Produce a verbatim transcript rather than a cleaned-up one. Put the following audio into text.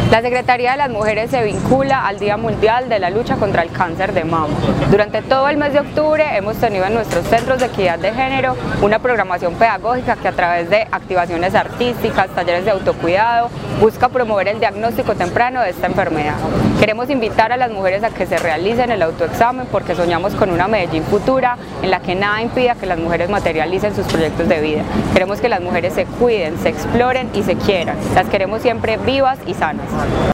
La Secretaría de las Mujeres se vincula al Día Mundial de la Lucha contra el Cáncer de Mama. Durante todo el mes de octubre hemos tenido en nuestros centros de equidad de género una programación pedagógica que a través de activaciones artísticas, talleres de autocuidado, busca promover el diagnóstico temprano de esta enfermedad. Queremos invitar a las mujeres a que se realicen el autoexamen porque soñamos con una Medellín futura en la que nada impida que las mujeres materialicen sus proyectos de vida. Queremos que las mujeres se cuiden, se exploren y se quieran. Las queremos siempre vivas y sanas.